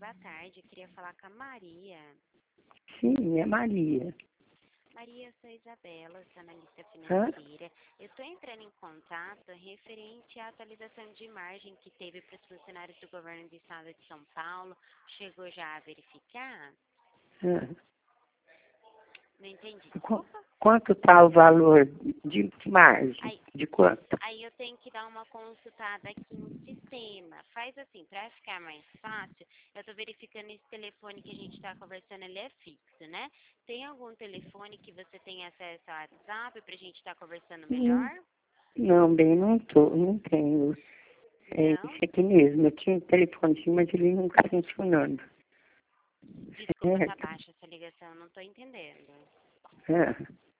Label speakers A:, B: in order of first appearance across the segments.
A: boa tarde. Eu queria falar com a Maria.
B: Sim, é Maria.
A: Maria, eu sou Isabela, sou analista
B: Hã?
A: financeira. Eu estou entrando em contato referente à atualização de margem que teve para os funcionários do governo do estado de São Paulo. Chegou já a verificar?
B: Hã?
A: Não entendi,
B: Qu-
A: desculpa.
B: Quanto está o valor de margem?
A: Aí,
B: De quanto?
A: aí eu tenho que dar uma consultada aqui no sistema. Faz assim, para ficar mais fácil, eu estou verificando esse telefone que a gente está conversando, ele é fixo, né? Tem algum telefone que você tem acesso ao WhatsApp para a gente estar conversando melhor?
B: Não, não tenho. É
A: Não?
B: esse aqui mesmo. Eu tinha um telefonezinho, mas ele não está funcionando.
A: Desculpa, tá
B: Certo?
A: baixa essa ligação, não estou entendendo.
B: Hã?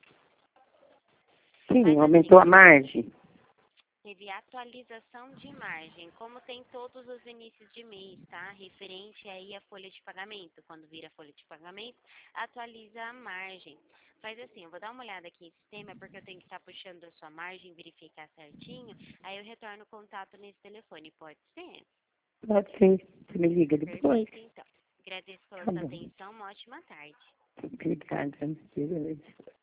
B: Sim,
A: Faz
B: aumentou
A: assim,
B: a margem.
A: teve atualização de margem, como tem todos os inícios de mês, tá? Referente aí à folha de pagamento. Quando vira a folha de pagamento, atualiza a margem. Faz assim, eu vou dar uma olhada aqui em sistema, porque eu tenho que estar puxando a sua margem, verificar certinho, aí eu retorno o contato nesse telefone, pode ser?
B: Pode ser. Você me liga depois.
A: Perfeito, então. Agradeço pela
B: Tá
A: sua
B: bom.
A: atenção, uma ótima tarde.
B: Obrigada. Beleza.